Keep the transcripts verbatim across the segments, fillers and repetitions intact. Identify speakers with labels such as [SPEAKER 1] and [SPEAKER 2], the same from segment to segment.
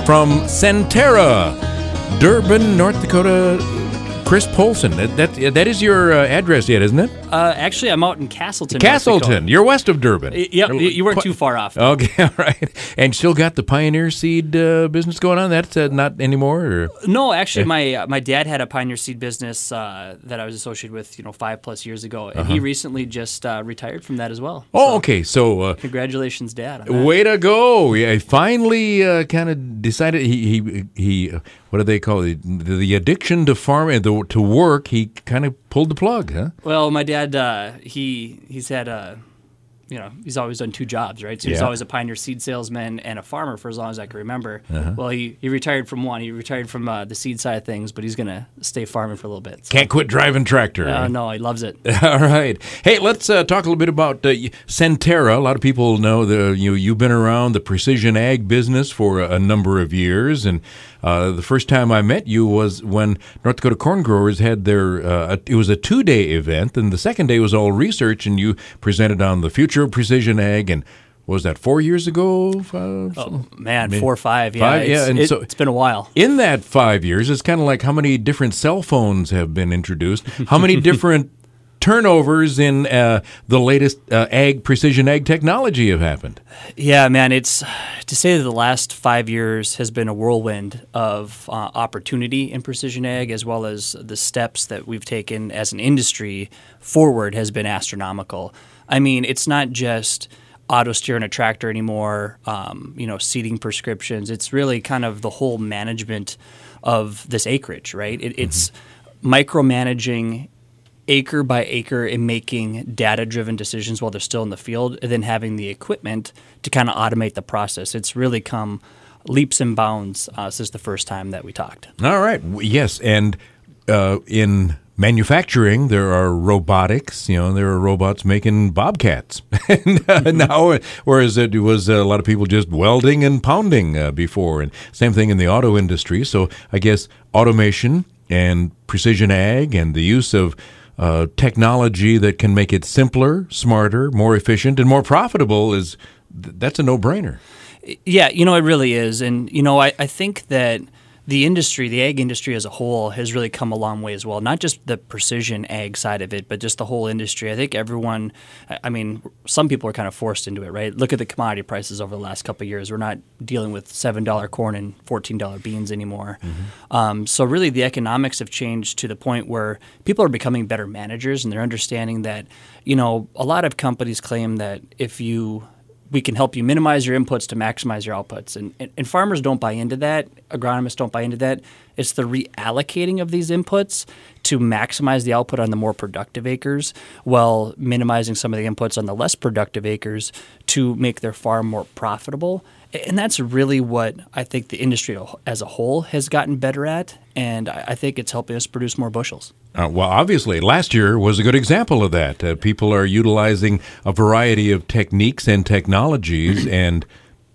[SPEAKER 1] from Centera, Durban, North Dakota. Chris Polson. That that, that is your uh, address yet, isn't it?
[SPEAKER 2] Uh, actually, I'm out in Castleton.
[SPEAKER 1] Castleton. You're west of Durban.
[SPEAKER 2] Y- Yep, you weren't too far off.
[SPEAKER 1] Okay, all right. And still got the Pioneer Seed uh, business going on? That's uh, not anymore? Or?
[SPEAKER 2] No, actually, my uh, my dad had a Pioneer Seed business uh, that I was associated with, you know, five plus years ago, and
[SPEAKER 1] Uh-huh.
[SPEAKER 2] he recently just uh, retired from that as well.
[SPEAKER 1] Oh,
[SPEAKER 2] So,
[SPEAKER 1] okay. So, uh,
[SPEAKER 2] congratulations, Dad. On that.
[SPEAKER 1] way to go! Yeah, he finally uh, kind of decided he he he. Uh, what do they call it? The, the addiction to farm and the, to work. He kind of pulled the plug, huh?
[SPEAKER 2] Well, my dad, uh, he he's had a, you know, he's always done two jobs, right? So he's
[SPEAKER 1] Yeah.
[SPEAKER 2] always a Pioneer Seed salesman and a farmer for as long as I can remember.
[SPEAKER 1] Uh-huh.
[SPEAKER 2] Well, he, he retired from one. He retired from uh, the seed side of things, but he's going to stay farming for a little bit. So.
[SPEAKER 1] Can't quit driving tractor.
[SPEAKER 2] Uh,
[SPEAKER 1] right?
[SPEAKER 2] no, he loves it.
[SPEAKER 1] All right. Hey, let's uh, talk a little bit about uh, Centera. A lot of people know the you you've been around the precision ag business for a, a number of years, and uh, the first time I met you was when North Dakota Corn Growers had their. Uh, it was a two-day event, and the second day was all research, and you presented on the future of precision ag. And what was that, four years ago? Five,
[SPEAKER 2] Oh, man,
[SPEAKER 1] Maybe
[SPEAKER 2] four or five. Yeah,
[SPEAKER 1] five,
[SPEAKER 2] it's,
[SPEAKER 1] yeah, and
[SPEAKER 2] it,
[SPEAKER 1] so-
[SPEAKER 2] it's been a while.
[SPEAKER 1] In that five years, it's kind of like how many different cell phones have been introduced, how many different turnovers in uh, the latest uh, ag precision ag technology have happened.
[SPEAKER 2] Yeah, man, it's to say that the last five years has been a whirlwind of uh, opportunity in precision ag, as well as the steps that we've taken as an industry forward has been astronomical. I mean, it's not just auto steering a tractor anymore, um, you know, seeding prescriptions. It's really kind of the whole management of this acreage, right? It, it's micromanaging acre by acre and making data-driven decisions while they're still in the field, and then having the equipment to kind of automate the process. It's really come leaps and bounds uh, since the first time that we talked.
[SPEAKER 1] All right. W- Yes, and uh, in manufacturing, there are robotics. You know, there are robots making bobcats. and, uh, now, whereas it was a lot of people just welding and pounding uh, before, and same thing in the auto industry. So I guess automation and precision ag and the use of uh, technology that can make it simpler, smarter, more efficient, and more profitable is th- that's a no-brainer.
[SPEAKER 2] Yeah, you know, it really is. And, you know, I, I think that the industry, the ag industry as a whole, has really come a long way as well. Not just the precision ag side of it, but just the whole industry. I think everyone, I mean, some people are kind of forced into it, right? Look at the commodity prices over the last couple of years. We're not dealing with seven dollar corn and fourteen dollar beans anymore. Mm-hmm. Um, so really the economics have changed to the point where people are becoming better managers, and they're understanding that, you know, a lot of companies claim that if you we can help you minimize your inputs to maximize your outputs. And, and, and farmers don't buy into that. Agronomists don't buy into that. It's the reallocating of these inputs to maximize the output on the more productive acres while minimizing some of the inputs on the less productive acres to make their farm more profitable. And that's really what I think the industry as a whole has gotten better at, and I think it's helping us produce more bushels.
[SPEAKER 1] Uh, well, obviously, last year was a good example of that. Uh, people are utilizing a variety of techniques and technologies, and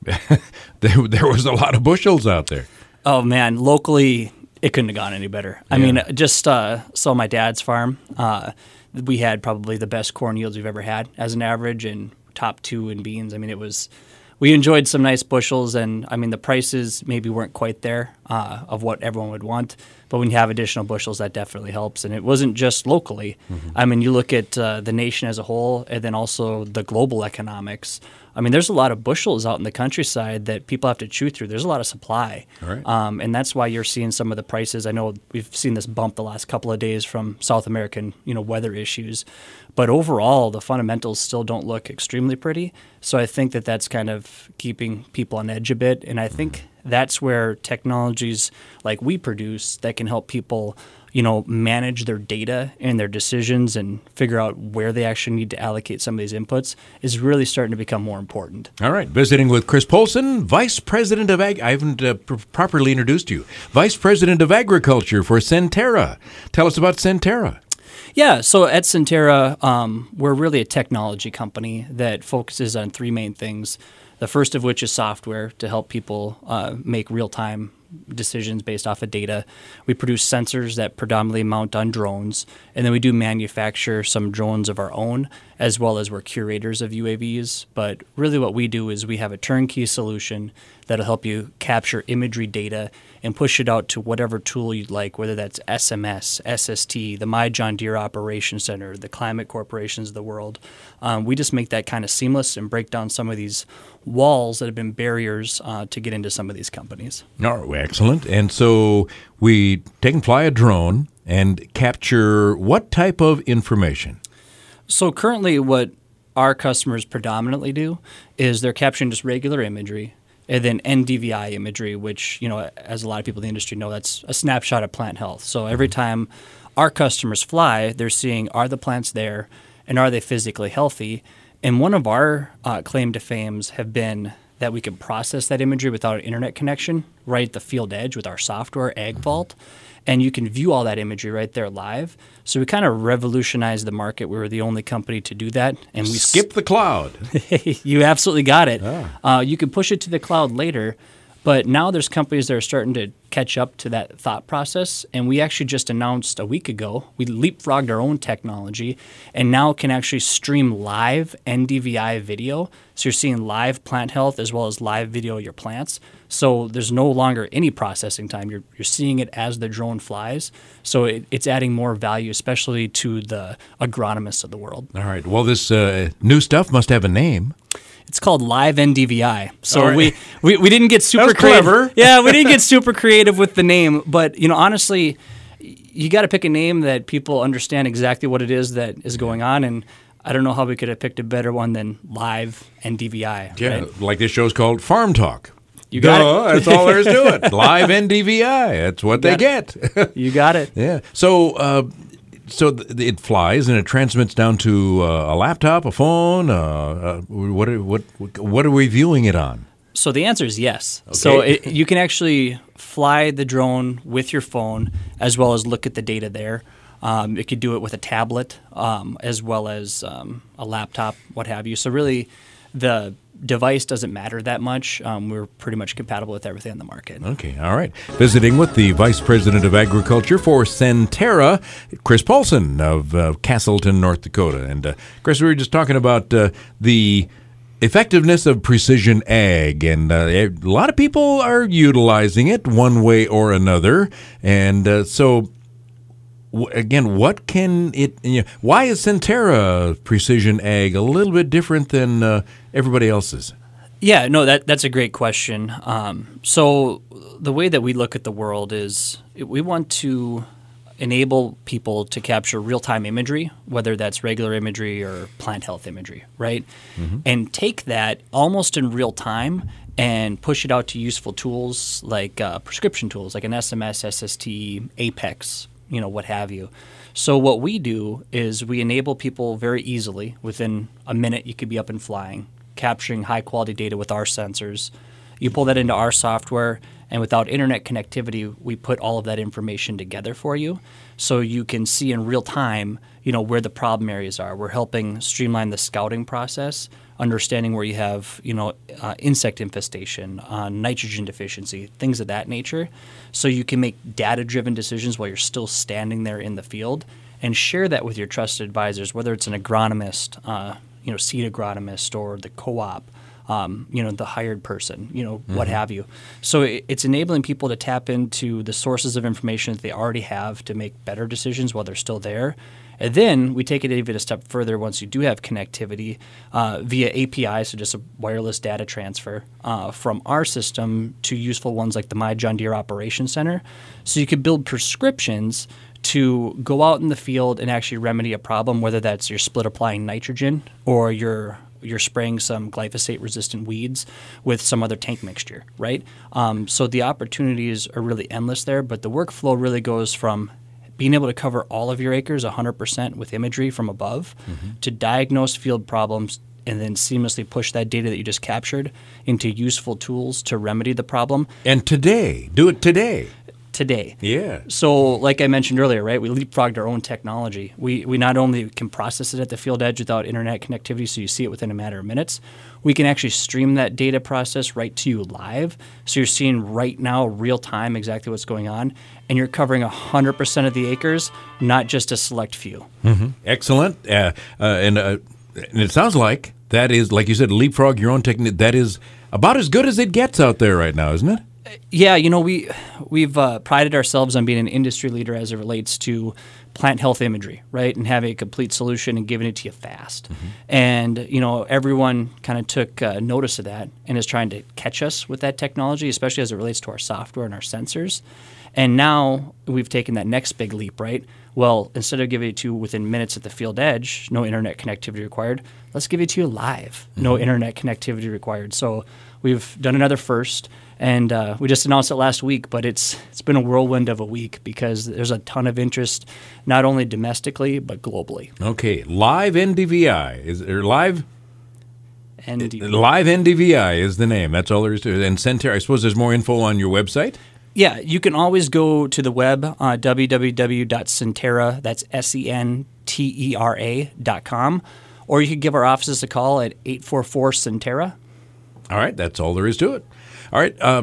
[SPEAKER 1] there, there was a lot of bushels out there.
[SPEAKER 2] Oh, man, locally, it couldn't have gone any better. I
[SPEAKER 1] Yeah.
[SPEAKER 2] mean, just uh, so my dad's farm, uh, we had probably the best corn yields we've ever had as an average, and top two in beans. I mean, it was we enjoyed some nice bushels, and I mean the prices maybe weren't quite there uh, of what everyone would want, but when you have additional bushels, that definitely helps. And it wasn't just locally. Mm-hmm. I mean, you look at uh, the nation as a whole, and then also the global economics. I mean, there's a lot of bushels out in the countryside that people have to chew through. There's a lot of supply.
[SPEAKER 1] All right.
[SPEAKER 2] Um, and that's why you're seeing some of the prices. I know we've seen this bump the last couple of days from South American, you know, weather issues. But overall, the fundamentals still don't look extremely pretty. So I think that that's kind of keeping people on edge a bit. And I think that's where technologies like we produce that can help people, you know, manage their data and their decisions and figure out where they actually need to allocate some of these inputs is really starting to become more important.
[SPEAKER 1] All right. Visiting with Chris Polson, Vice President of Ag. I haven't uh, pr- properly introduced you. Vice President of Agriculture for Centera. Tell us about Centera.
[SPEAKER 2] Yeah, so at Centera, um, we're really a technology company that focuses on three main things. The first of which is software to help people uh, make real-time decisions based off of data. We produce sensors that predominantly mount on drones, and then we do manufacture some drones of our own, as well as we're curators of U A Vs. But really what we do is we have a turnkey solution that'll help you capture imagery data and push it out to whatever tool you'd like, whether that's S M S, S S T, the My John Deere Operations Center, the climate corporations of the world. Um, we just make that kind of seamless and break down some of these walls that have been barriers uh, to get into some of these companies.
[SPEAKER 1] All right, excellent. And so we take and fly a drone and capture what type of information?
[SPEAKER 2] So currently what our customers predominantly do is they're capturing just regular imagery, and then N D V I imagery, which, you know, as a lot of people in the industry know, that's a snapshot of plant health. So every time our customers fly, they're seeing, are the plants there and are they physically healthy? And one of our uh, claim to fames have been that we can process that imagery without an internet connection right at the field edge with our software, AgVault. And you can view all that imagery right there live. So we kind of revolutionized the market. We were the only company to do that. And we
[SPEAKER 1] skip the cloud.
[SPEAKER 2] You absolutely got it.
[SPEAKER 1] Ah.
[SPEAKER 2] Uh, you can push it to the cloud later, but now there's companies that are starting to catch up to that thought process. And we actually just announced a week ago, we leapfrogged our own technology and now can actually stream live N D V I video. So you're seeing live plant health as well as live video of your plants. So there's no longer any processing time. You're, you're seeing it as the drone flies. So it, it's adding more value, especially to the agronomists of the world.
[SPEAKER 1] All right. Well, this uh, new stuff must have a name.
[SPEAKER 2] It's called Live N D V I. So
[SPEAKER 1] All right.
[SPEAKER 2] we, we, we didn't get super
[SPEAKER 1] That's
[SPEAKER 2] creative.
[SPEAKER 1] clever.
[SPEAKER 2] Yeah, we didn't get super creative with the name. But, you know, honestly, you got to pick a name that people understand exactly what it is that is going on. And I don't know how we could have picked a better one than Live N D V I.
[SPEAKER 1] Yeah,
[SPEAKER 2] right?
[SPEAKER 1] like this show's called Farm Talk.
[SPEAKER 2] You got
[SPEAKER 1] Duh,
[SPEAKER 2] it.
[SPEAKER 1] That's all there is to it. Live N D V I. That's what they
[SPEAKER 2] got
[SPEAKER 1] get.
[SPEAKER 2] You got it.
[SPEAKER 1] Yeah. So, uh, so th- it flies and it transmits down to uh, a laptop, a phone. Uh, uh, what, are, what what are we viewing it on?
[SPEAKER 2] So the answer is yes. So
[SPEAKER 1] Okay.
[SPEAKER 2] it, you can actually fly the drone with your phone as well as look at the data there. Um, it could do it with a tablet um, as well as um, a laptop, what have you. So really, the device doesn't matter that much. Um, we're pretty much compatible with everything on the market.
[SPEAKER 1] Okay, all right. Visiting with the Vice President of Agriculture for Centerra, Chris Paulson of uh, Castleton, North Dakota. And uh, Chris, we were just talking about uh, the effectiveness of precision ag, and uh, a lot of people are utilizing it one way or another. And uh, so, w- again, what can it? You know, why is Centerra precision ag a little bit different than uh, everybody else's?
[SPEAKER 2] Yeah, no, that that's a great question. Um, so the way that we look at the world is we want to enable people to capture real-time imagery, whether that's regular imagery or plant health imagery, right? Mm-hmm. And take that almost in real time and push it out to useful tools like uh, prescription tools like an S M S, S S T, Apex, you know, what have you. So what we do is we enable people very easily, within a minute you could be up and flying, capturing high-quality data with our sensors. You pull that into our software, and without internet connectivity, we put all of that information together for you so you can see in real time, you know, where the problem areas are. We're helping streamline the scouting process, understanding where you have, you know, uh, insect infestation, uh, nitrogen deficiency, things of that nature, so you can make data-driven decisions while you're still standing there in the field and share that with your trusted advisors, whether it's an agronomist, uh, you know, seed agronomist, or the co-op. Um, you know, the hired person, you know, mm-hmm. what have you. So it, it's enabling people to tap into the sources of information that they already have to make better decisions while they're still there. And then we take it even a step further once you do have connectivity uh, via A P I, so just a wireless data transfer uh, from our system to useful ones like the My John Deere Operations Center. So you could build prescriptions to go out in the field and actually remedy a problem, whether that's you're split applying nitrogen or you're you're spraying some glyphosate-resistant weeds with some other tank mixture, right? Um, so the opportunities are really endless there, but the workflow really goes from being able to cover all of your acres one hundred percent with imagery from above mm-hmm. to diagnose field problems and then seamlessly push that data that you just captured into useful tools to remedy the problem.
[SPEAKER 1] And today, do it today.
[SPEAKER 2] today.
[SPEAKER 1] Yeah.
[SPEAKER 2] So, like I mentioned earlier, right, we leapfrogged our own technology. We we not only can process it at the field edge without internet connectivity, so you see it within a matter of minutes, we can actually stream that data process right to you live. So you're seeing right now, real time, exactly what's going on, and you're covering one hundred percent of the acres, not just a select few.
[SPEAKER 1] Mm-hmm. Excellent. Uh, uh, and, uh, and it sounds like that is, like you said, leapfrog your own technique. That is about as good as it gets out there right now, isn't it?
[SPEAKER 2] Yeah, you know, we, we've uh, prided ourselves on being an industry leader as it relates to plant health imagery, right, and having a complete solution and giving it to you fast. Mm-hmm. And, you know, everyone kind of took uh, notice of that and is trying to catch us with that technology, especially as it relates to our software and our sensors. And now we've taken that next big leap, right? Well, instead of giving it to you within minutes at the field edge, no internet connectivity required, let's give it to you live, mm-hmm. no internet connectivity required. So we've done another first. And uh, we just announced it last week, but it's it's been a whirlwind of a week because there's a ton of interest, not only domestically but globally.
[SPEAKER 1] Okay, live N D V I is there live?
[SPEAKER 2] N D V I.
[SPEAKER 1] Live N D V I is the name. That's all there is to it. And Sentera, I suppose there's more info on your website.
[SPEAKER 2] Yeah, you can always go to the web, uh, w w w dot sentera, that's S E N T E R A dot com, or you could give our offices a call at eight four four Sentera.
[SPEAKER 1] All right, that's all there is to it. All right, uh,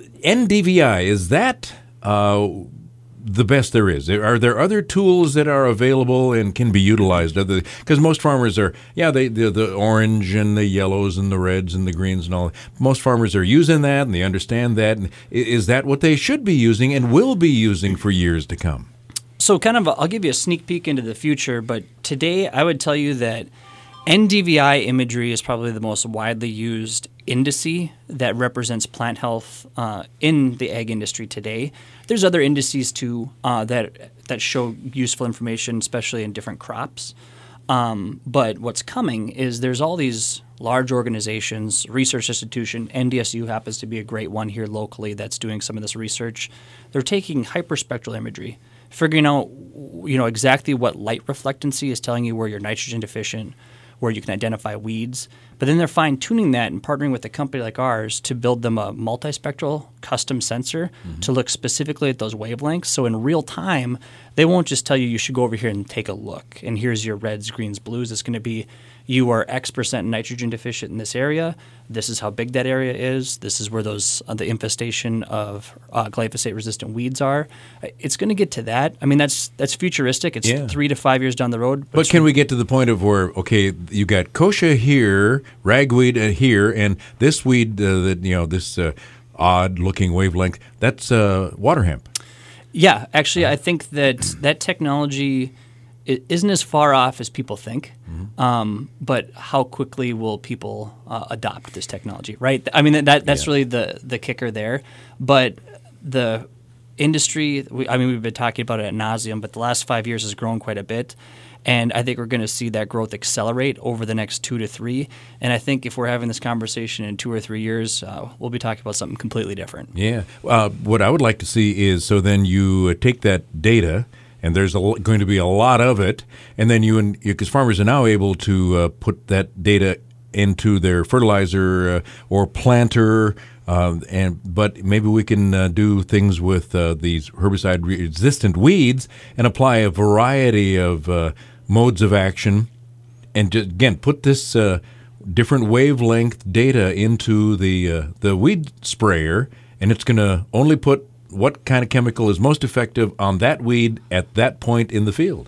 [SPEAKER 1] N D V I, is that uh, the best there is? Are there other tools that are available and can be utilized? Because most farmers are, yeah, they, the, the orange and the yellows and the reds and the greens and all. Most farmers are using that and they understand that. And is that what they should be using and will be using for years to come?
[SPEAKER 2] So kind of, a, I'll give you a sneak peek into the future, but today I would tell you that N D V I imagery is probably the most widely used indice that represents plant health uh, in the ag industry today. There's other indices too uh, that that show useful information, especially in different crops. Um, but what's coming is there's all these large organizations, research institution. N D S U happens to be a great one here locally that's doing some of this research. They're taking hyperspectral imagery, figuring out you know exactly what light reflectancy is telling you where you're nitrogen deficient, where you can identify weeds. But then they're fine-tuning that and partnering with a company like ours to build them a multispectral custom sensor mm-hmm. to look specifically at those wavelengths. So in real time, they won't just tell you you should go over here and take a look, and here's your reds, greens, blues. It's going to be you are X percent nitrogen deficient in this area. This is how big that area is. This is where those uh, the infestation of uh, glyphosate-resistant weeds are. It's going to get to that. I mean, that's that's futuristic. It's yeah. three to five years down the road.
[SPEAKER 1] But, but can we get to the point of where, okay, you got kochia here, ragweed uh, here, and this weed, uh, that you know, this uh, odd-looking wavelength, that's uh, water hemp.
[SPEAKER 2] Yeah, actually, I think that that technology it isn't as far off as people think, mm-hmm. um, but how quickly will people uh, adopt this technology, right? I mean, that that's yeah. really the, the kicker there. But the industry, we, I mean, we've been talking about it ad nauseum, but the last five years has grown quite a bit. And I think we're going to see that growth accelerate over the next two to three. And I think if we're having this conversation in two or three years, uh, we'll be talking about something completely different.
[SPEAKER 1] Yeah. Uh, what I would like to see is, so then you take that data, and there's a, going to be a lot of it, and then you, and because farmers are now able to uh, put that data into their fertilizer uh, or planter, uh, and but maybe we can uh, do things with uh, these herbicide-resistant weeds and apply a variety of uh, modes of action, and just, again put this uh, different wavelength data into the uh, the weed sprayer, and it's going to only put what kind of chemical is most effective on that weed at that point in the field.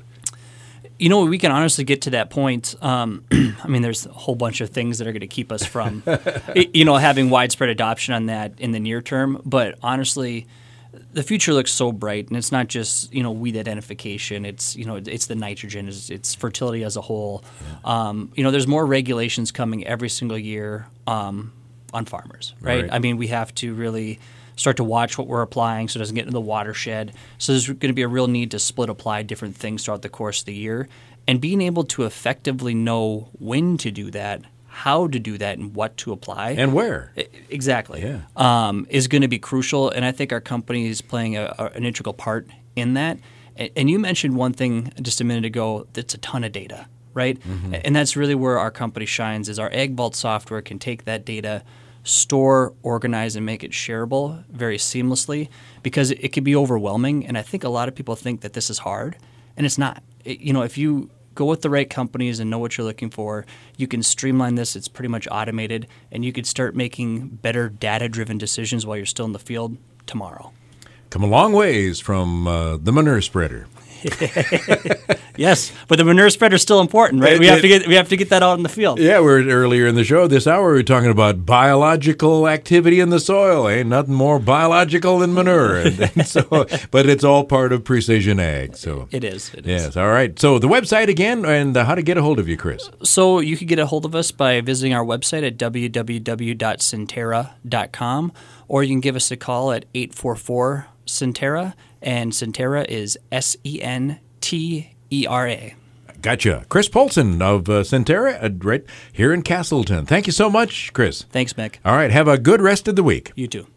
[SPEAKER 2] You know, we can honestly get to that point. Um, I mean, there's a whole bunch of things that are going to keep us from, you know, having widespread adoption on that in the near term. But honestly, the future looks so bright, and it's not just, you know, weed identification. It's, you know, it's the nitrogen, it's, it's fertility as a whole. Yeah. Um, you know, there's more regulations coming every single year um, on farmers, right? right? I mean, we have to really start to watch what we're applying so it doesn't get into the watershed. So there's going to be a real need to split apply different things throughout the course of the year. And being able to effectively know when to do that, how to do that, and what to apply.
[SPEAKER 1] And where.
[SPEAKER 2] Exactly.
[SPEAKER 1] Yeah.
[SPEAKER 2] Um, is going to be crucial. And I think our company is playing a, a, an integral part in that. And, and you mentioned one thing just a minute ago, that's a ton of data, right? Mm-hmm. And that's really where our company shines, is our AgVault software can take that data, store, organize, and make it shareable very seamlessly, because it, it can be overwhelming. And I think a lot of people think that this is hard, and it's not. It, you know, if you go with the right companies and know what you're looking for, you can streamline this. It's pretty much automated, and you could start making better data-driven decisions while you're still in the field tomorrow.
[SPEAKER 1] Come a long ways from uh, the manure spreader.
[SPEAKER 2] Yes, but the manure spreader is still important, right?
[SPEAKER 1] It,
[SPEAKER 2] we have
[SPEAKER 1] it,
[SPEAKER 2] to get we have to get that out in the field.
[SPEAKER 1] Yeah, we're earlier in the show this hour we were talking about biological activity in the soil. Ain't nothing more biological than manure. and, and so, but it's all part of precision ag. So
[SPEAKER 2] it is. It is.
[SPEAKER 1] Yes. All right. So the website again, and uh, how to get a hold of you, Chris.
[SPEAKER 2] So you can get a hold of us by visiting our website at w w w dot centera dot com, or you can give us a call at eight four four Centera, and Centera is S E N T E R A.
[SPEAKER 1] Gotcha. Chris Polson of uh, Centera, uh, right here in Castleton. Thank you so much, Chris.
[SPEAKER 2] Thanks, Mick.
[SPEAKER 1] All right. Have a good rest of the week.
[SPEAKER 2] You too.